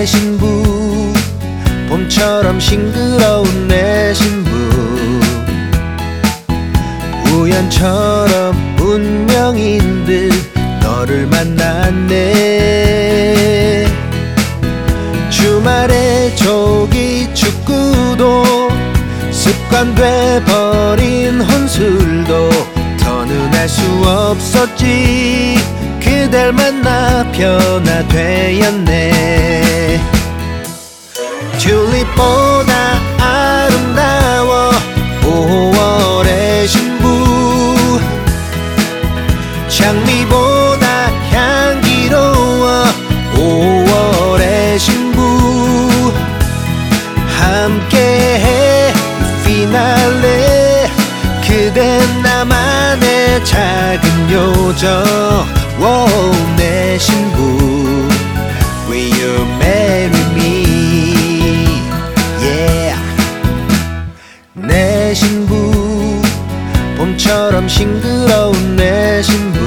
신부, 봄처럼 싱그러운 내 신부. 우연처럼 운명인 듯 너를 만났네. 주말에 조기 축구도 습관돼 버린 혼술도 더는 할 수 없었지. 그댈 만나 변화되었네. 튤립보다 아름다워 5월의 신부, 장미보다 향기로워 5월의 신부. 함께해 피날레, 그댄 나만의 작은 요정. 내 신부, will you marry me? Yeah. 내 신부, 봄처럼 싱그러운 내 신부.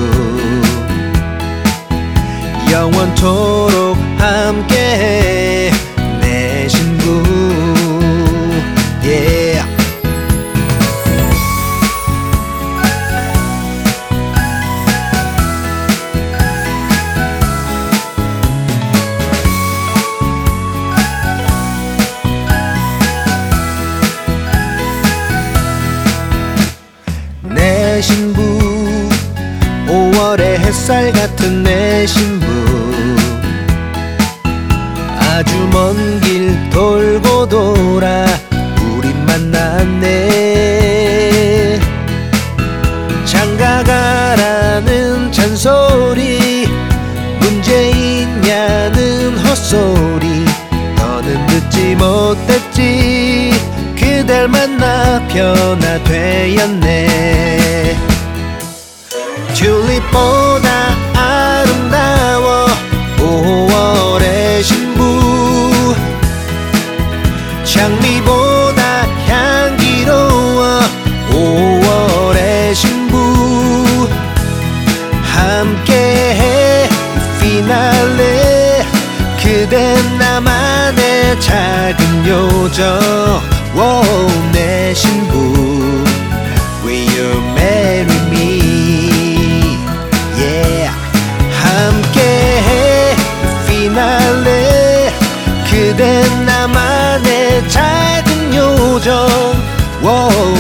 영원토록 함께해 내 신부. Yeah. 내 신부, 5월의 햇살 같은 내 신부. 아주 먼 길 돌고 돌아 우린 만났네. 장가가라는 잔소리, 문제 있냐는 헛소리, 너는 듣지 못했지. 그댈 만나 변화되었네. 튤립보다 아름다워 5월의 신부, 장미보다 향기로워 5월의 신부. 함께해 피날레, 그댄 나만의 작은 요정. 내 신부, will you marry me? Yeah. 함께해 피날레, 그댄 나만의 작은 요정.